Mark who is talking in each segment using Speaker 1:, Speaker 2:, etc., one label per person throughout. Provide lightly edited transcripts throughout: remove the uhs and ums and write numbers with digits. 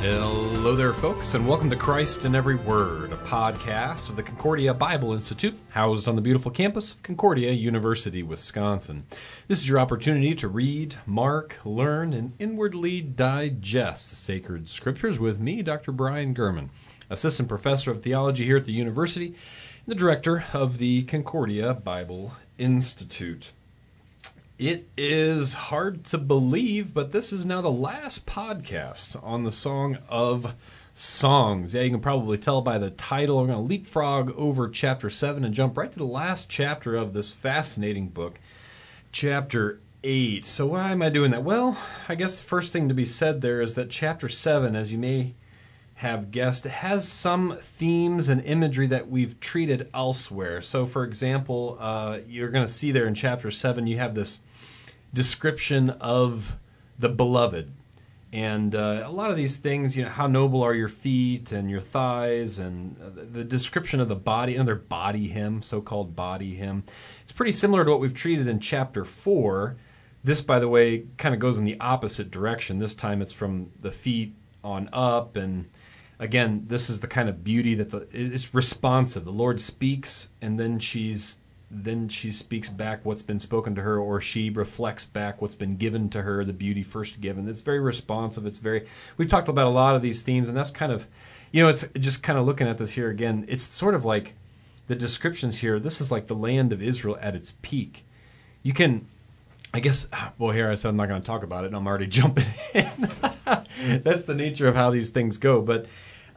Speaker 1: Hello there, folks, and welcome to Christ in Every Word, a podcast of the Concordia Bible Institute, housed on the beautiful campus of Concordia University, Wisconsin. This is your opportunity to read, mark, learn, and inwardly digest the sacred scriptures with me, Dr. Brian Gurman, Assistant Professor of Theology here at the University, and the Director of the Concordia Bible Institute. It is hard to believe, but this is now the last podcast on the Song of Songs. Yeah, you can probably tell by the title. I'm going to leapfrog over chapter 7 and jump right to the last chapter of this fascinating book, chapter 8. So why am I doing that? Well, I guess the first thing to be said there is that chapter 7, as you may have guessed, has some themes and imagery that we've treated elsewhere. So, for example, you're going to see there in chapter 7, you have this description of the beloved. And a lot of these things, how noble are your feet and your thighs, and the description of the body, another body hymn, so-called body hymn. It's pretty similar to what we've treated in chapter 4. This, by the way, kind of goes in the opposite direction. This time it's from the feet on up, and again, this is the kind of beauty that it's responsive. The Lord speaks, and then she speaks back what's been spoken to her, or she reflects back what's been given to her, the beauty first given. It's very responsive. We've talked about a lot of these themes, and that's kind of, it's just kind of looking at this here again. It's sort of like the descriptions here. This is like the land of Israel at its peak. You can, I guess, here I said I'm not going to talk about it, and I'm already jumping in. That's the nature of how these things go. But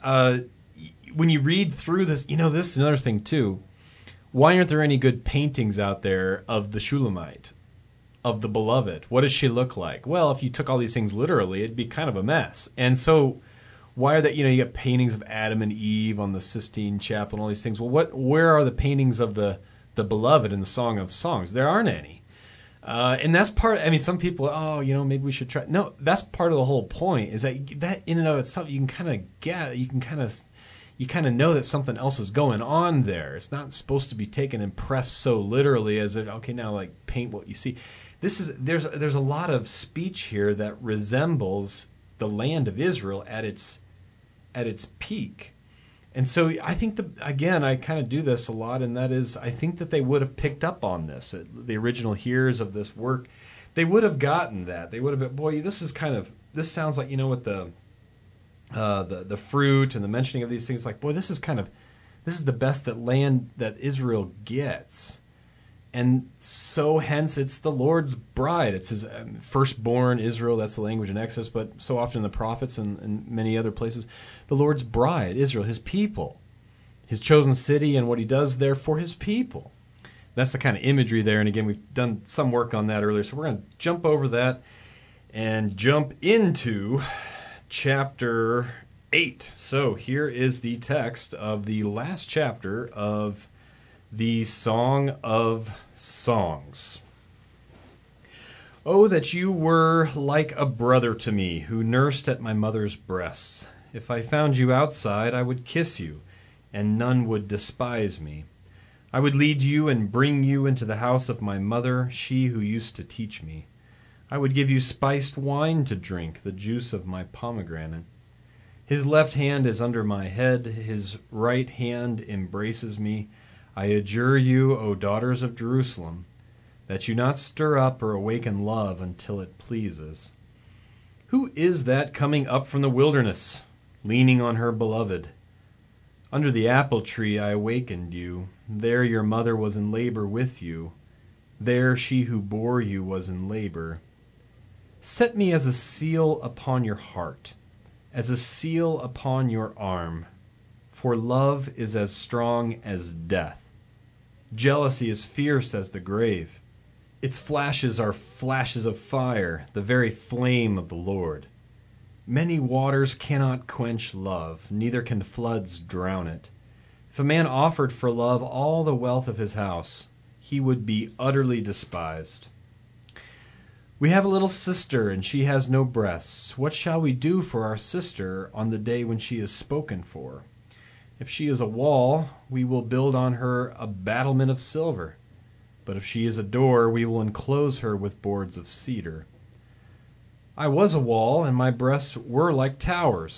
Speaker 1: when you read through this, this is another thing too. Why aren't there any good paintings out there of the Shulamite, of the beloved? What does she look like? Well, if you took all these things literally, it'd be kind of a mess. And so why are that, you got paintings of Adam and Eve on the Sistine Chapel and all these things. Well, where are the paintings of the beloved in the Song of Songs? There aren't any. And that's part, some people, maybe we should try. No, that's part of the whole point, is that in and of itself, you can kind of get, you kind of know that something else is going on there. It's not supposed to be taken and pressed so literally as if, okay, now like paint what you see. There's a lot of speech here that resembles the land of Israel at its peak. And so I think I kind of do this a lot, and that is, I think that they would have picked up on this. The original hearers of this work, they would have gotten that. They would have been, boy, this sounds like, with the fruit and the mentioning of these things, like, boy, this is the best that Israel gets. And so hence it's the Lord's bride. It's his firstborn Israel. That's the language in Exodus, but so often in the prophets and many other places, the Lord's bride, Israel, his people, his chosen city, and what he does there for his people. That's the kind of imagery there. And again, we've done some work on that earlier. So we're going to jump over that and jump into chapter 8. So here is the text of the last chapter of the Song of Songs. Oh, that you were like a brother to me, who nursed at my mother's breasts. If I found you outside, I would kiss you, and none would despise me. I would lead you and bring you into the house of my mother, she who used to teach me. I would give you spiced wine to drink, the juice of my pomegranate. His left hand is under my head, his right hand embraces me. I adjure you, O daughters of Jerusalem, that you not stir up or awaken love until it pleases. Who is that coming up from the wilderness, leaning on her beloved? Under the apple tree I awakened you. There your mother was in labor with you. There she who bore you was in labor. Set me as a seal upon your heart, as a seal upon your arm, for love is as strong as death. Jealousy is fierce as the grave. Its flashes are flashes of fire, the very flame of the Lord. Many waters cannot quench love, neither can floods drown it. If a man offered for love all the wealth of his house, he would be utterly despised. We have a little sister, and she has no breasts. What shall we do for our sister on the day when she is spoken for? If she is a wall, we will build on her a battlement of silver. But if she is a door, we will enclose her with boards of cedar. I was a wall, and my breasts were like towers.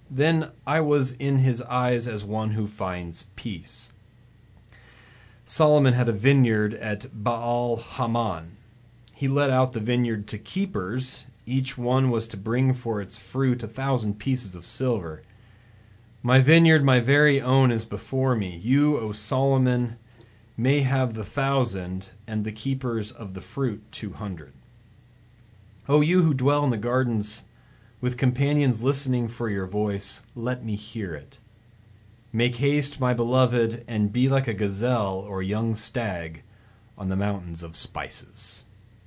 Speaker 1: Then I was in his eyes as one who finds peace. Solomon had a vineyard at Baal Haman. He let out the vineyard to keepers. Each one was to bring for its fruit 1,000 pieces of silver. My vineyard, my very own, is before me. You, O Solomon, may have the 1,000, and the keepers of the fruit 200. O you who dwell in the gardens, with companions listening for your voice, let me hear it. Make haste, my beloved, and be like a gazelle or young stag on the mountains of spices.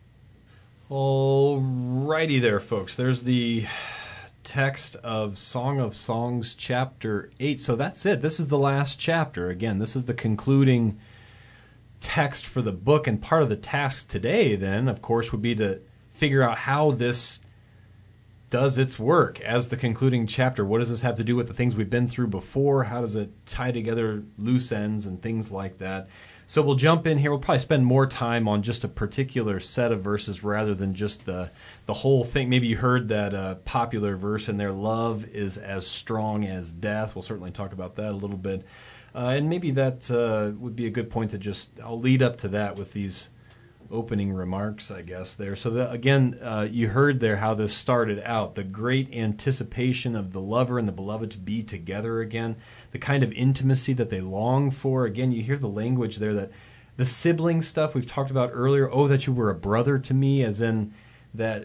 Speaker 1: Alrighty there, folks. There's the text of Song of Songs, chapter 8. So that's it. This is the last chapter. Again, this is the concluding text for the book, and part of the task today, then, of course, would be to figure out how this does its work as the concluding chapter. What does this have to do with the things we've been through before? How does it tie together loose ends and things like that? So we'll jump in here. We'll probably spend more time on just a particular set of verses rather than just the whole thing. Maybe you heard that popular verse in there, love is as strong as death. We'll certainly talk about that a little bit. And maybe that would be a good point to I'll lead up to that with these opening remarks, I guess, there. So again, you heard there how this started out, the great anticipation of the lover and the beloved to be together again, the kind of intimacy that they long for. Again, you hear the language there, that the sibling stuff we've talked about earlier, oh, that you were a brother to me, as in that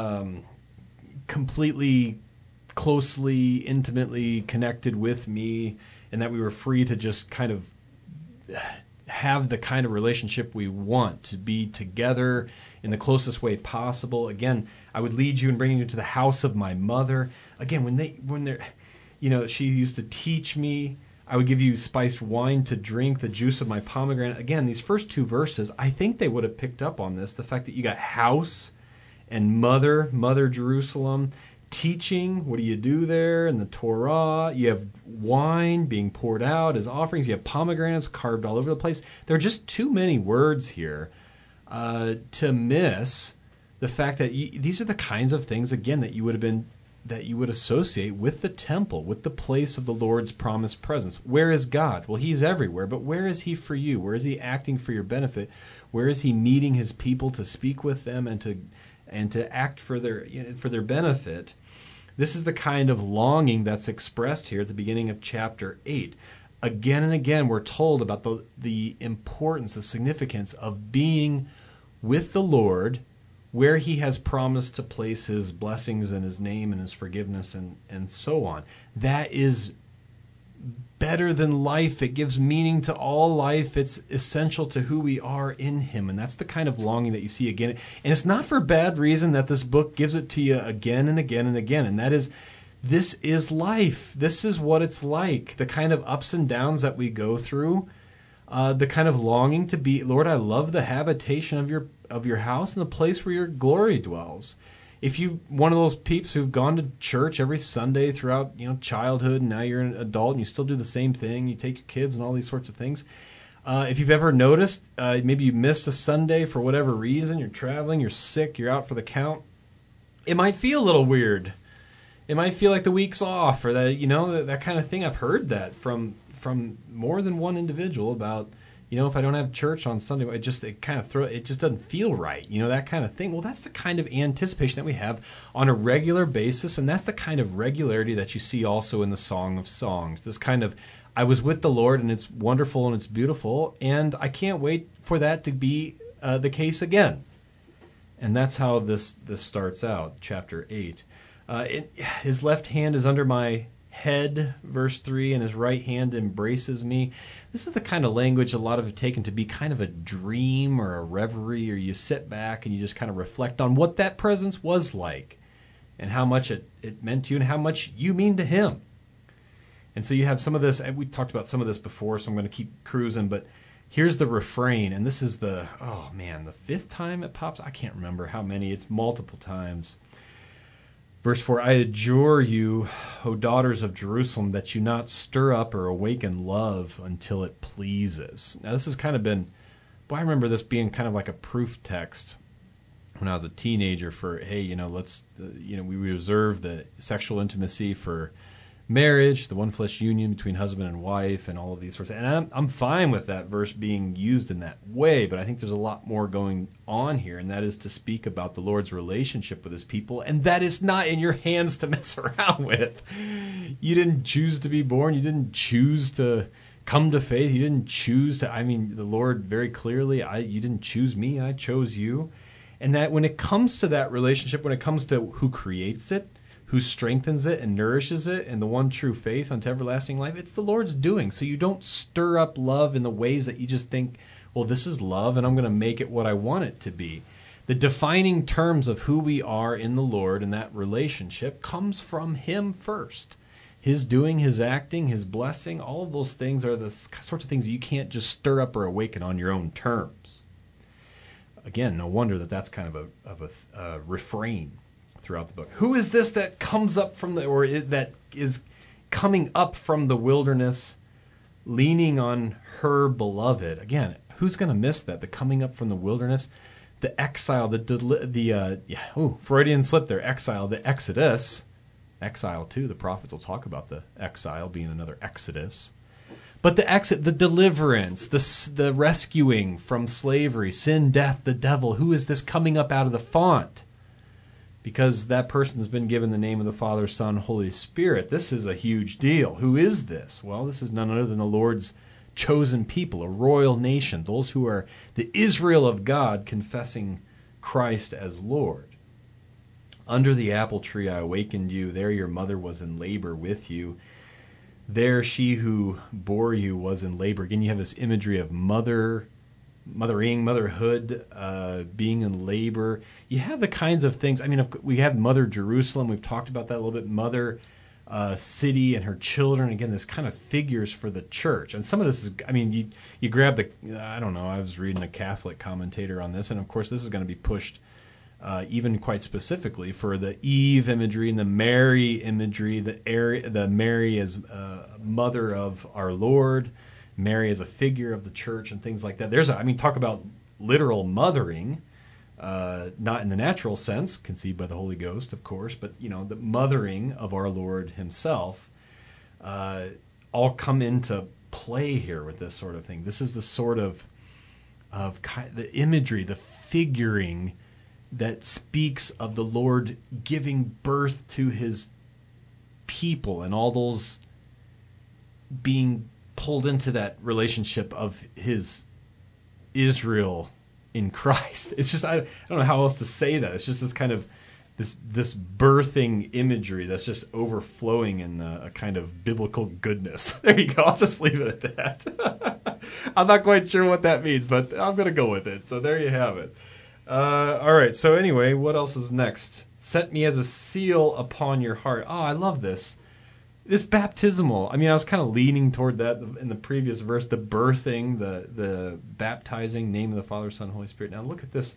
Speaker 1: completely, closely, intimately connected with me, and that we were free to just kind of have the kind of relationship we want, to be together in the closest way possible. Again, I would lead you and bring you to the house of my mother. Again, when they're, she used to teach me, I would give you spiced wine to drink, the juice of my pomegranate. Again, these first two verses, I think they would have picked up on this, the fact that you got house and mother Jerusalem. Teaching, what do you do there in the Torah? You have wine being poured out as offerings. You have pomegranates carved all over the place. There are just too many words here to miss the fact that these are the kinds of things, again, that you would associate with the temple, with the place of the Lord's promised presence. Where is God? Well, He's everywhere, but where is He for you? Where is He acting for your benefit? Where is He meeting His people to speak with them and to act for their benefit? This is the kind of longing that's expressed here at the beginning of chapter 8. Again and again, we're told about the importance, the significance of being with the Lord, where He has promised to place His blessings and His name and His forgiveness and so on. That is better than life. It gives meaning to all life. It's essential to who we are in Him. And that's the kind of longing that you see again. And it's not for bad reason that this book gives it to you again and again and again. And that is, this is life. This is what it's like. The kind of ups and downs that we go through. The kind of longing to be, Lord, I love the habitation of your house and the place where your glory dwells. If you one of those peeps who've gone to church every Sunday throughout childhood, and now you're an adult and you still do the same thing, you take your kids and all these sorts of things. If you've ever noticed, maybe you missed a Sunday for whatever reason, you're traveling, you're sick, you're out for the count, it might feel a little weird. It might feel like the week's off, or that that kind of thing. I've heard that from more than one individual about, if I don't have church on Sunday, it just doesn't feel right, that kind of thing. Well, that's the kind of anticipation that we have on a regular basis, and that's the kind of regularity that you see also in the Song of Songs. This kind of, I was with the Lord, and it's wonderful and it's beautiful, and I can't wait for that to be the case again. And that's how this starts out, chapter 8. His left hand is under my head, verse 3, and his right hand embraces me. This is the kind of language a lot of have taken to be kind of a dream or a reverie, or you sit back and you just kind of reflect on what that presence was like and how much it meant to you and how much you mean to Him. And so you have some of this, we talked about some of this before, so I'm going to keep cruising, but here's the refrain, and this is the fifth time it pops. I can't remember how many. It's multiple times. Verse 4, I adjure you, O daughters of Jerusalem, that you not stir up or awaken love until it pleases. Now, this has kind of been, I remember this being kind of like a proof text when I was a teenager for, hey, we reserve the sexual intimacy for marriage, the one flesh union between husband and wife, and all of these sorts of, and I'm fine with that verse being used in that way, but I think there's a lot more going on here, and that is to speak about the Lord's relationship with his people, and that is not in your hands to mess around with. You didn't choose to be born. You didn't choose to come to faith. You didn't choose to, the Lord very clearly, you didn't choose me. I chose you. And that when it comes to that relationship, when it comes to who creates it, who strengthens it and nourishes it, and the one true faith unto everlasting life, it's the Lord's doing. So you don't stir up love in the ways that you just think, well, this is love, and I'm going to make it what I want it to be. The defining terms of who we are in the Lord and that relationship comes from him first. His doing, his acting, his blessing, all of those things are the sorts of things you can't just stir up or awaken on your own terms. Again, no wonder that's kind of a refrain throughout the book. Who is this that comes up from that is coming up from the wilderness, leaning on her beloved? Again, who's going to miss that? The coming up from the wilderness, the exile, Freudian slip there, exile, the exodus, exile too. The prophets will talk about the exile being another exodus. But the exit, the deliverance, the rescuing from slavery, sin, death, the devil. Who is this coming up out of the font? Because that person has been given the name of the Father, Son, Holy Spirit. This is a huge deal. Who is this? Well, this is none other than the Lord's chosen people, a royal nation, those who are the Israel of God confessing Christ as Lord. Under the apple tree I awakened you. There your mother was in labor with you. There she who bore you was in labor. Again, you have this imagery of mothering, motherhood, being in labor. You have the kinds of things. We have Mother Jerusalem. We've talked about that a little bit. Mother city and her children. Again, there's kind of figures for the church. And some of this is, you grab I was reading a Catholic commentator on this, and of course this is going to be pushed even quite specifically for the Eve imagery and the Mary imagery, the Mary as mother of our Lord, Mary as a figure of the church and things like that. Talk about literal mothering, not in the natural sense, conceived by the Holy Ghost, of course, but the mothering of our Lord himself, all come into play here with this sort of thing. This is the sort of the imagery, the figuring that speaks of the Lord giving birth to his people and all those being pulled into that relationship of his Israel in Christ. It's just, I don't know how else to say that. It's just this kind of this birthing imagery that's just overflowing in a kind of biblical goodness. There you go. I'll just leave it at that. I'm not quite sure what that means, but I'm going to go with it. So there you have it. All right. So anyway, what else is next? Set me as a seal upon your heart. Oh, I love this. This baptismal. I was kind of leaning toward that in the previous verse, the birthing, the baptizing, name of the Father, Son, Holy Spirit. Now look at this.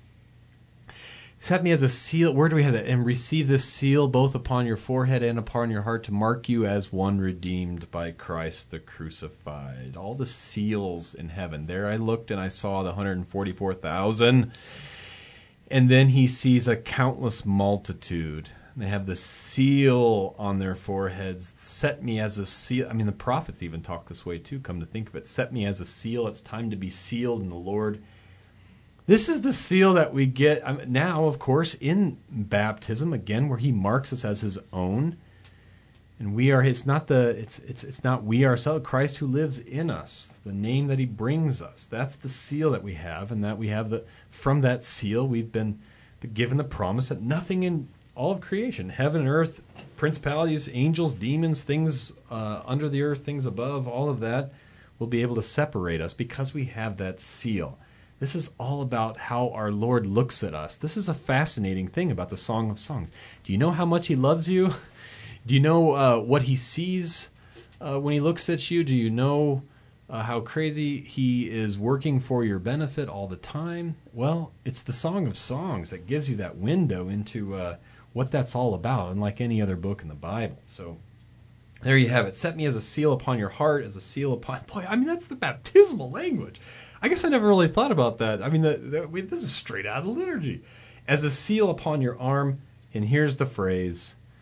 Speaker 1: Set me as a seal. Where do we have that? And receive this seal both upon your forehead and upon your heart to mark you as one redeemed by Christ the crucified. All the seals in heaven. There I looked and I saw the 144,000. And then he sees a countless multitude. They have the seal on their foreheads. Set me as a seal. The prophets even talk this way too, come to think of it. Set me as a seal. It's time to be sealed in the Lord. This is the seal that we get now, of course, in baptism, again, where he marks us as his own. And we are, it's not we ourselves, Christ who lives in us, the name that he brings us. That's the seal that we have, and that we have from that seal we've been given the promise that nothing in all of creation, heaven and earth, principalities, angels, demons, things under the earth, things above, all of that will be able to separate us because we have that seal. This is all about how our Lord looks at us. This is a fascinating thing about the Song of Songs. Do you know how much he loves you? Do you know what he sees when he looks at you? Do you know how crazy he is working for your benefit all the time? Well, it's the Song of Songs that gives you that window into what that's all about, unlike any other book in the Bible. So there you have it. Set me as a seal upon your heart, as a seal upon... Boy, that's the baptismal language. I guess I never really thought about that. This is straight out of the liturgy. As a seal upon your arm, and here's the phrase...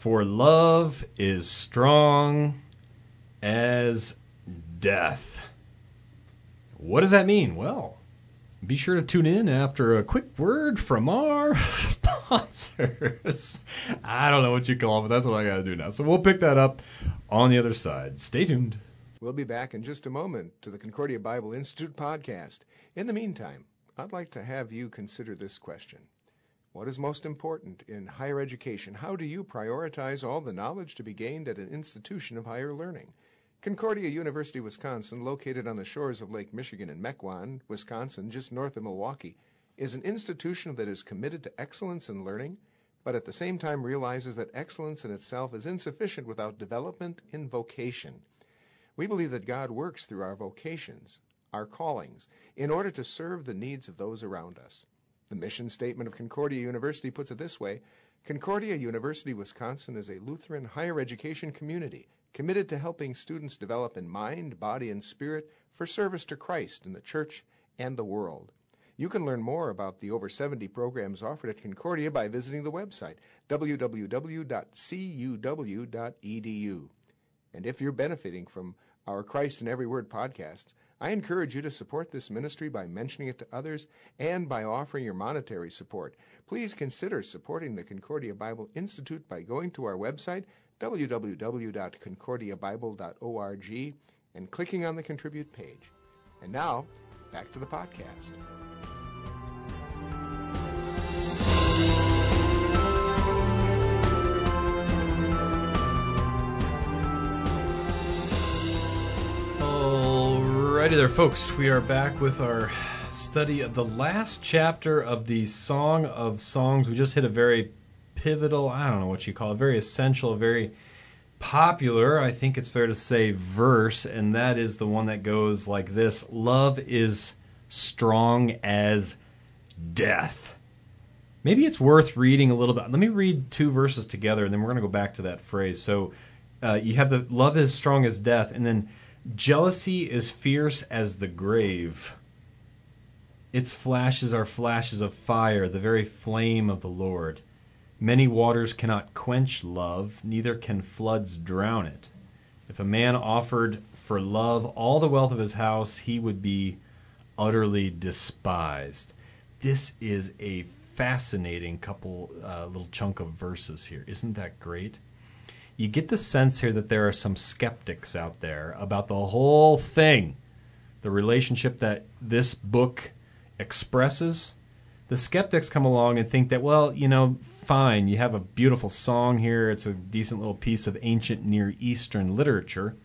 Speaker 1: For love is strong as death. What does that mean? Well, be sure to tune in after a quick word from our sponsors. I don't know what you call it, but that's what I got to do now. So we'll pick that up on the other side. Stay tuned.
Speaker 2: We'll be back in just a moment to the Concordia Bible Institute podcast. In the meantime, I'd like to have you consider this question. What is most important in higher education? How do you prioritize all the knowledge to be gained at an institution of higher learning? Concordia University, Wisconsin, located on the shores of Lake Michigan in Mequon, Wisconsin, just north of Milwaukee, is an institution that is committed to excellence in learning, but at the same time realizes that excellence in itself is insufficient without development in vocation. We believe that God works through our vocations, our callings, in order to serve the needs of those around us. The mission statement of Concordia University puts it this way: Concordia University, Wisconsin is a Lutheran higher education community committed to helping students develop in mind, body, and spirit for service to Christ in the church and the world. You can learn more about the over 70 programs offered at Concordia by visiting the website, www.cuw.edu. And if you're benefiting from our Christ in Every Word podcasts, I encourage you to support this ministry by mentioning it to others and by offering your monetary support. Please consider supporting the Concordia Bible Institute by going to our website, www.concordiabible.org, and clicking on the Contribute page. And now, back to the podcast.
Speaker 1: Alrighty there, folks. We are back with our study of the last chapter of the Song of Songs. We just hit a very pivotal, I don't know what you call it, very essential, very popular, I think it's fair to say, verse, and that is the one that goes like this: love is strong as death. Maybe it's worth reading a little bit. Let me read two verses together, and then we're going to go back to that phrase. So you have the love is strong as death, and then jealousy is fierce as the grave. Its flashes are flashes of fire, the very flame of the Lord. Many waters cannot quench love, neither can floods drown it. If a man offered for love all the wealth of his house, he would be utterly despised. This is a fascinating little chunk of verses here. Isn't that great? You get the sense here that there are some skeptics out there about the whole thing, the relationship that this book expresses. The skeptics come along and think that, well, fine, you have a beautiful song here, it's a decent little piece of ancient Near Eastern literature,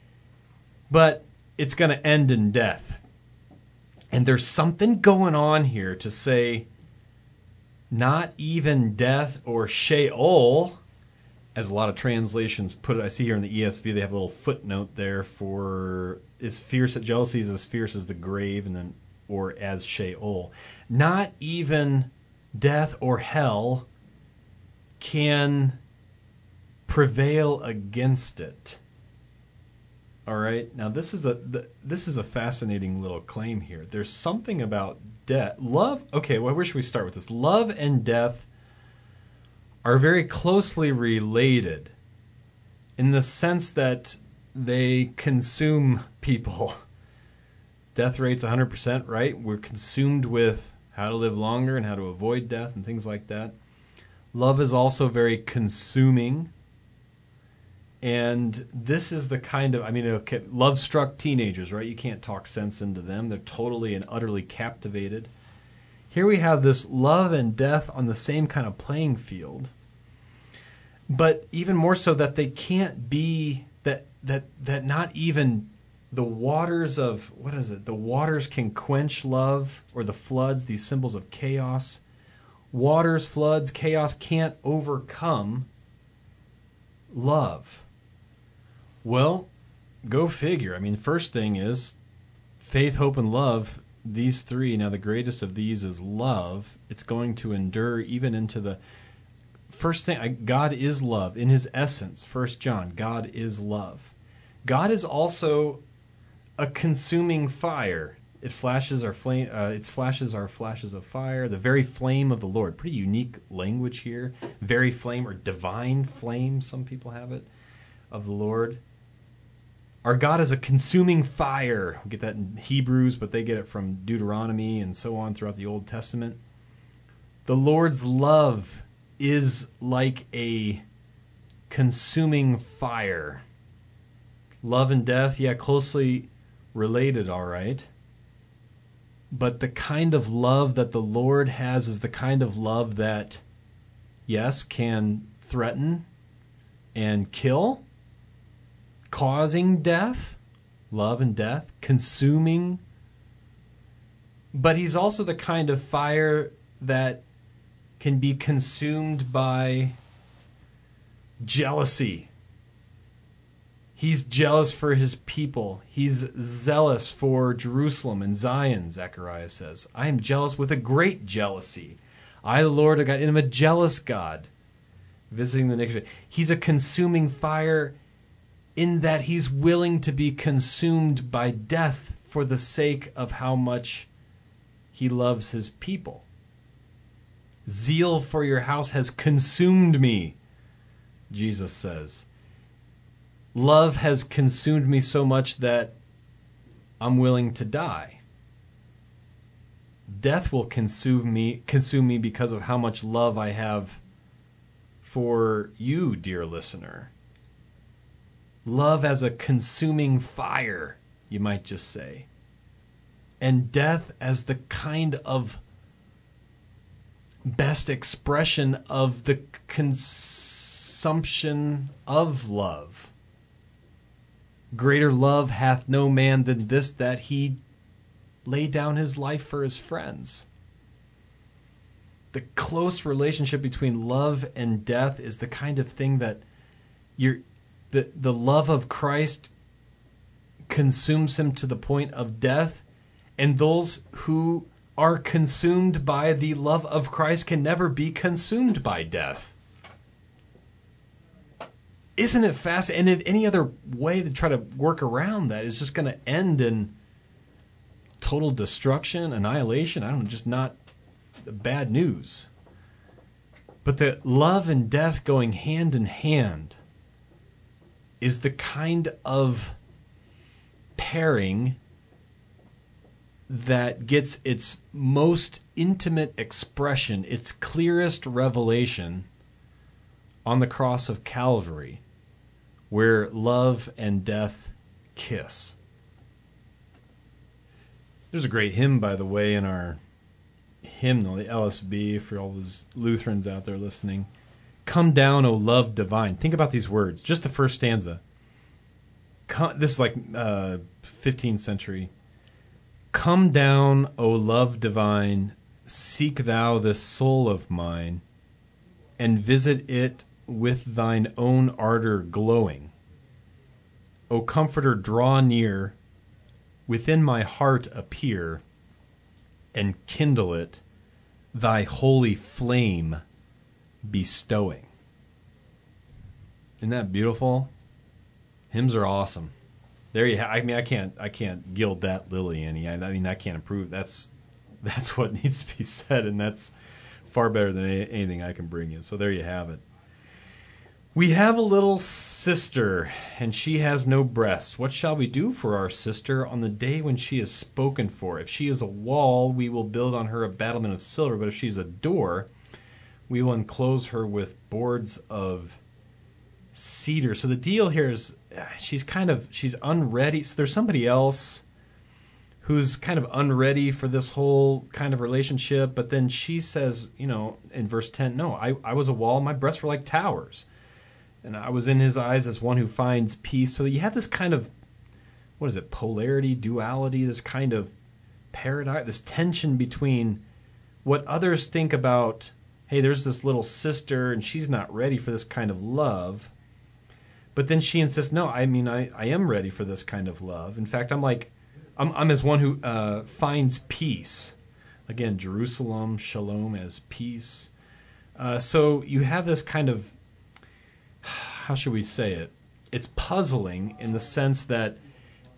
Speaker 1: but it's going to end in death. And there's something going on here to say not even death or Sheol, as a lot of translations put it. I see here in the ESV they have a little footnote there for jealousy is as fierce as the grave, and then or as Sheol. Not even death or hell can prevail against it. All right. Now this is a fascinating little claim here. There's something about death, love. Okay, well, where should we start with this? Love and death are very closely related in the sense that they consume people. Death rate's 100%, right? We're consumed with how to live longer and how to avoid death and things like that. Love is also very consuming. And this is the kind of, love-struck teenagers, right? You can't talk sense into them. They're totally and utterly captivated. Here we have this love and death on the same kind of playing field. But even more so that they can't be, that not even the waters of, the waters can quench love, or the floods, these symbols of chaos. Waters, floods, chaos can't overcome love. Well, go figure. First thing is faith, hope, and love. These three, now the greatest of these is love. It's going to endure even into the first thing. God is love in his essence. 1 John, God is love. God is also a consuming fire. Its flashes are flashes of fire. The very flame of the Lord. Pretty unique language here. Very flame or divine flame, some people have it, of the Lord. Our God is a consuming fire. We get that in Hebrews, but they get it from Deuteronomy and so on throughout the Old Testament. The Lord's love is like a consuming fire. Love and death, yeah, closely related, all right. But the kind of love that the Lord has is the kind of love that, yes, can threaten and kill, causing death, love and death, consuming. But he's also the kind of fire that can be consumed by jealousy. He's jealous for his people. He's zealous for Jerusalem and Zion, Zechariah says. I am jealous with a great jealousy. I, the Lord, am a jealous God, visiting the nation. He's a consuming fire in that he's willing to be consumed by death for the sake of how much he loves his people. Zeal for your house has consumed me, Jesus says. Love has consumed me so much that I'm willing to die. Death will consume me because of how much love I have for you, dear listener. Love as a consuming fire, you might just say. And death as the kind of best expression of the consumption of love. Greater love hath no man than this, that he lay down his life for his friends. The close relationship between love and death is the kind of thing that the love of Christ consumes him to the point of death, and those who are consumed by the love of Christ can never be consumed by death. Isn't it fascinating? And if any other way to try to work around that is just going to end in total destruction, annihilation. I don't know, just not bad news. But that love and death going hand in hand is the kind of pairing that gets its most intimate expression, its clearest revelation on the cross of Calvary, where love and death kiss. There's a great hymn, by the way, in our hymnal, the LSB, for all those Lutherans out there listening. Come down, O love divine. Think about these words. Just the first stanza. This is like 15th century. Come down, O love divine, seek thou this soul of mine, and visit it with thine own ardor glowing. O Comforter, draw near, within my heart appear, and kindle it, thy holy flame bestowing. Isn't that beautiful? Hymns are awesome. There you have. I mean, I can't gild that lily any. I mean, I can't improve. That's what needs to be said, and that's far better than anything I can bring you. So there you have it. We have a little sister, and she has no breasts. What shall we do for our sister on the day when she is spoken for? If she is a wall, we will build on her a battlement of silver. But if she's a door, we will enclose her with boards of cedar. So the deal here is she's unready. So there's somebody else who's kind of unready for this whole kind of relationship. But then she says, in verse 10, no, I was a wall. My breasts were like towers. And I was in his eyes as one who finds peace. So you have this kind of, polarity, duality, this kind of paradigm, this tension between what others think about, hey, there's this little sister and she's not ready for this kind of love. But then she insists, no, I mean, I am ready for this kind of love. In fact, I'm as one who finds peace. Again, Jerusalem, shalom as peace. So you have this kind of, how should we say it? It's puzzling in the sense that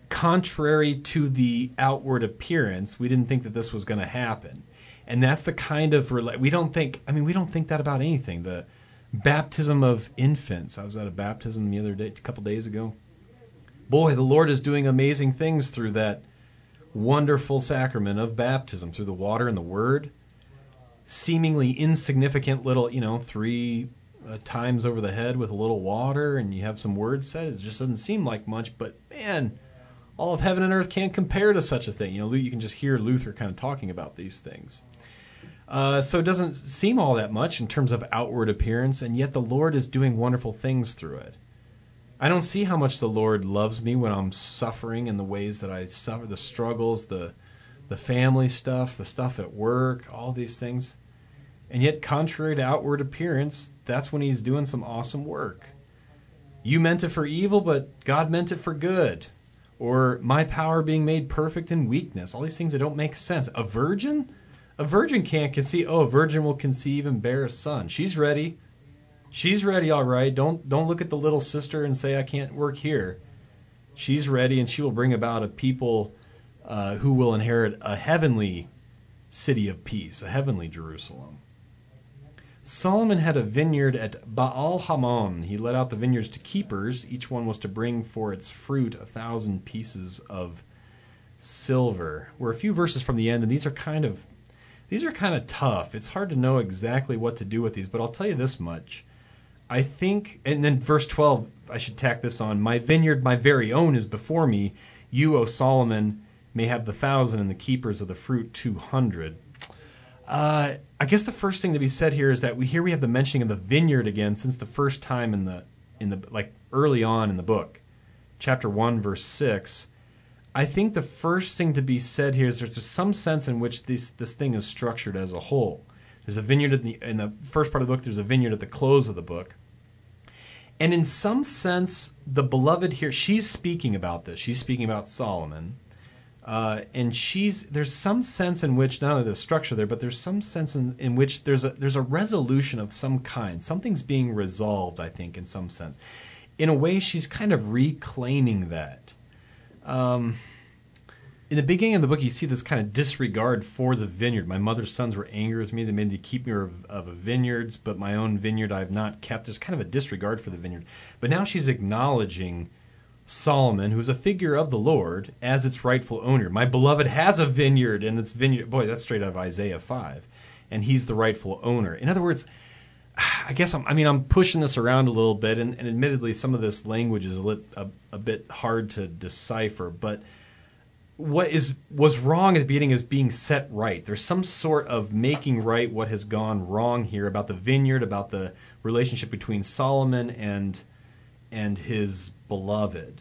Speaker 1: contrary to the outward appearance, we didn't think that this was going to happen. And that's the kind of, we don't think that about anything. The baptism of infants. I was at a baptism the other day, a couple days ago. Boy, the Lord is doing amazing things through that wonderful sacrament of baptism, through the water and the word. Seemingly insignificant little, 3 times over the head with a little water, and you have some words said. It just doesn't seem like much, but man, all of heaven and earth can't compare to such a thing. You can just hear Luther kind of talking about these things. So it doesn't seem all that much in terms of outward appearance, and yet the Lord is doing wonderful things through it. I don't see how much the Lord loves me when I'm suffering in the ways that I suffer, the struggles, the family stuff, the stuff at work, all these things. And yet, contrary to outward appearance, that's when he's doing some awesome work. You meant it for evil, but God meant it for good. Or my power being made perfect in weakness. All these things that don't make sense. A virgin? A virgin can't conceive. Oh, a virgin will conceive and bear a son. She's ready. She's ready, all right. Don't look at the little sister and say, I can't work here. She's ready, and she will bring about a people who will inherit a heavenly city of peace, a heavenly Jerusalem. Solomon had a vineyard at Baal Hamon. He let out the vineyards to keepers. Each one was to bring for its fruit 1,000 pieces of silver. We're a few verses from the end, and these are kind of tough. It's hard to know exactly what to do with these, but I'll tell you this much. I think, and then verse 12, I should tack this on. My vineyard, my very own, is before me. You, O Solomon, may have the 1,000, and the keepers of the fruit 200. I guess the first thing to be said here is that we have the mentioning of the vineyard again since the first time in the early on in the book, chapter 1, verse 6. I think the first thing to be said here is there's some sense in which this thing is structured as a whole. There's a vineyard in the first part of the book. There's a vineyard at the close of the book. And in some sense, the beloved here, she's speaking about this. She's speaking about Solomon. And there's some sense in which, not only the structure there, but there's some sense in which there's a resolution of some kind. Something's being resolved, I think, in some sense. In a way, she's kind of reclaiming that. In the beginning of the book, you see this kind of disregard for the vineyard. My mother's sons were angry with me. They made me keep me of vineyards, but my own vineyard I have not kept. There's kind of a disregard for the vineyard. But now she's acknowledging Solomon, who's a figure of the Lord, as its rightful owner. My beloved has a vineyard, and its vineyard, boy, that's straight out of Isaiah 5. And he's the rightful owner. In other words, I guess I'm pushing this around a little bit, and admittedly some of this language is a bit hard to decipher, but what was wrong at the beginning is being set right. There's some sort of making right what has gone wrong here about the vineyard, about the relationship between Solomon and his beloved.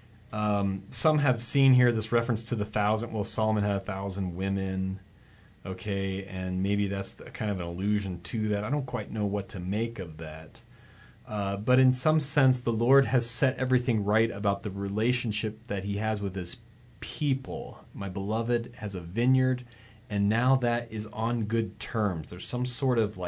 Speaker 1: Some have seen here this reference to the 1,000. Well, Solomon had 1,000 women, okay, and maybe that's kind of an allusion to that. I don't quite know what to make of that. But in some sense, the Lord has set everything right about the relationship that he has with his people. My beloved has a vineyard, and now that is on good terms. There's some sort of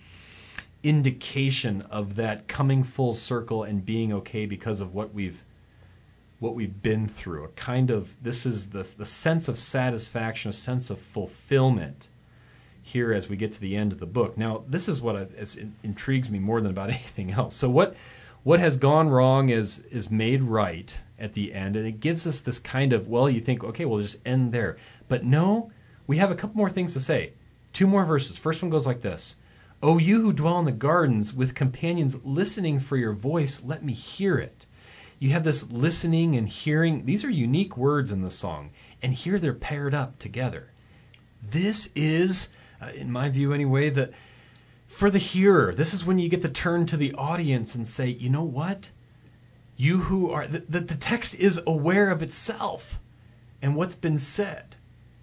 Speaker 1: indication of that coming full circle and being okay because of what we've been through. A kind of, this is the sense of satisfaction, a sense of fulfillment here as we get to the end of the book. Now, this is what intrigues me more than about anything else. So what has gone wrong is made right at the end, and it gives us this kind of, well, you think, okay, we'll just end there. But no, we have a couple more things to say. 2 more verses. First one goes like this. O you who dwell in the gardens with companions listening for your voice, let me hear it. You have this listening and hearing. These are unique words in the song, and here they're paired up together. This is, in my view anyway, for the hearer, this is when you get to turn to the audience and say, you know what? You who are, the text is aware of itself and what's been said.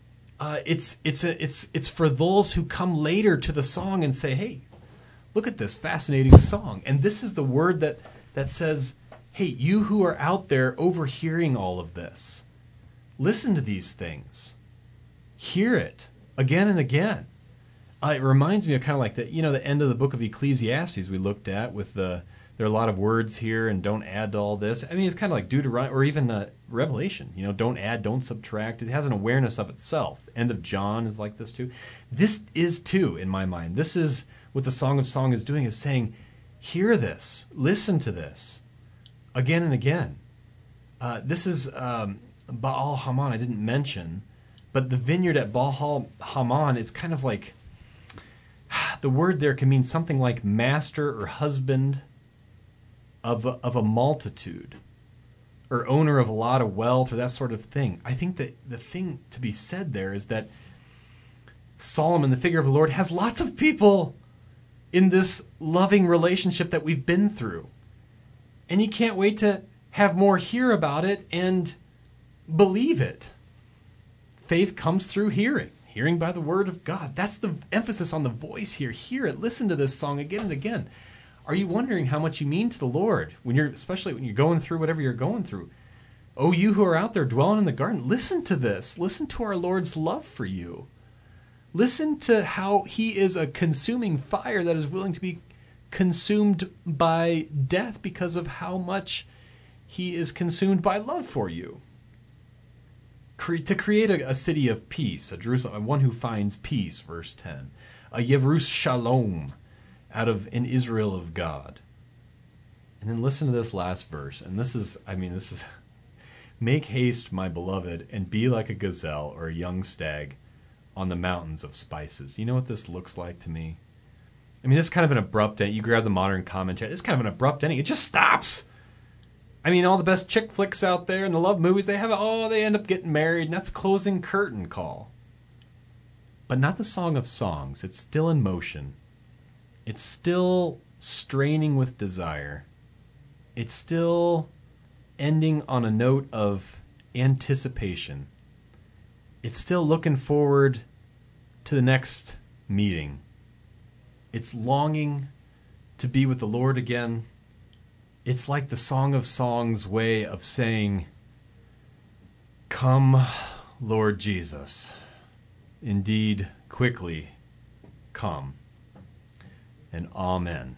Speaker 1: It's for those who come later to the song and say, hey, look at this fascinating song. And this is the word that says, hey, you who are out there overhearing all of this, listen to these things. Hear it again and again. It reminds me of kind of like the end of the book of Ecclesiastes we looked at with the there are a lot of words here, and don't add to all this. I mean, it's kind of like Deuteronomy, or even Revelation. Don't add, don't subtract. It has an awareness of itself. End of John is like this too. This is too, in my mind. This is what the Song of Songs is doing, is saying, hear this, listen to this, again and again. This is Baal Haman, I didn't mention, but the vineyard at Baal Haman, it's kind of like, the word there can mean something like master or husband of a multitude, or owner of a lot of wealth, or that sort of thing. I think that the thing to be said there is that Solomon, the figure of the Lord, has lots of people in this loving relationship that we've been through. And you can't wait to have more hear about it and believe it. Faith comes through hearing. Hearing by the word of God. That's the emphasis on the voice here. Hear it. Listen to this song again and again. Are you wondering how much you mean to the Lord, especially when you're going through whatever you're going through? Oh, you who are out there dwelling in the garden, listen to this. Listen to our Lord's love for you. Listen to how he is a consuming fire that is willing to be consumed by death because of how much he is consumed by love for you. To create a city of peace, a Jerusalem, one who finds peace, verse 10. A Yerushalom, out of an Israel of God. And then listen to this last verse. And this is, make haste, my beloved, and be like a gazelle or a young stag on the mountains of spices. You know what this looks like to me? This is kind of an abrupt ending. You grab the modern commentary. It's kind of an abrupt ending. It just stops. All the best chick flicks out there and the love movies, they end up getting married, and that's a closing curtain call. But not the Song of Songs. It's still in motion. It's still straining with desire. It's still ending on a note of anticipation. It's still looking forward to the next meeting. It's longing to be with the Lord again. It's like the Song of Songs way of saying, come, Lord Jesus. Indeed, quickly come. And amen.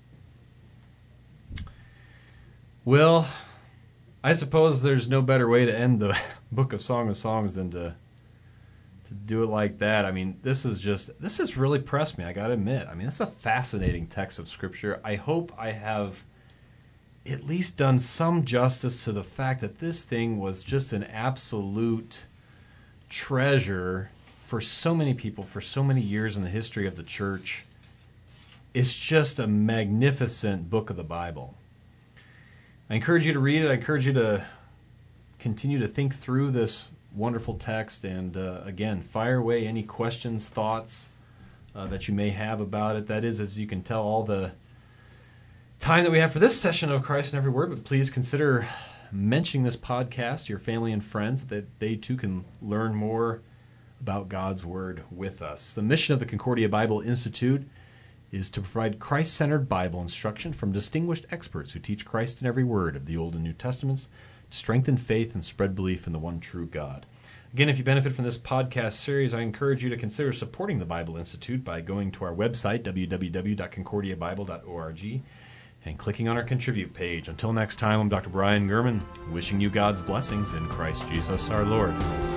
Speaker 1: Well, I suppose there's no better way to end the book of Song of Songs than to do it like that. This has really pressed me, I gotta admit. It's a fascinating text of Scripture. I hope I have at least done some justice to the fact that this thing was just an absolute treasure for so many people, for so many years in the history of the church. It's just a magnificent book of the Bible. I encourage you to read it. I encourage you to continue to think through this wonderful text. And again, fire away any questions, thoughts that you may have about it. That is, as you can tell, all the time that we have for this session of Christ in Every Word. But please consider mentioning this podcast to your family and friends, that they too can learn more about God's Word with us. The mission of the Concordia Bible Institute is to provide Christ-centered Bible instruction from distinguished experts who teach Christ in every word of the Old and New Testaments, to strengthen faith and spread belief in the one true God. Again, if you benefit from this podcast series, I encourage you to consider supporting the Bible Institute by going to our website, www.concordiabible.org, and clicking on our Contribute page. Until next time, I'm Dr. Brian Gurman, wishing you God's blessings in Christ Jesus our Lord.